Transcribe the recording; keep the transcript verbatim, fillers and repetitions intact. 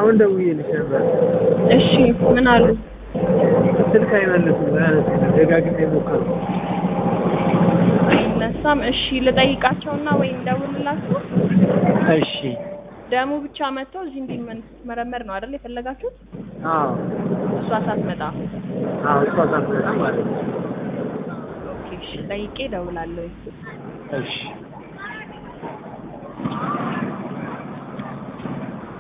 አሁን ደውዬልሽ ነበር እሺ ምን አሉ ስልክ አይመልሱም ደጋግሜ ሞከርኩ አይነሳም እሺ ልጠይቃቸውና ወይ እንደውልላችሁ እሺ ደሙ ብቻ መጥቶ እዚህ እንዲመረመር ነው አይደል የፈለጋችሁት አዎ እሷ ሳትመጣ አዎ እሷ ሳትመጣ ማለት ነው ኦኬ እሺ ጠይቄ እደውላለሁ እሺ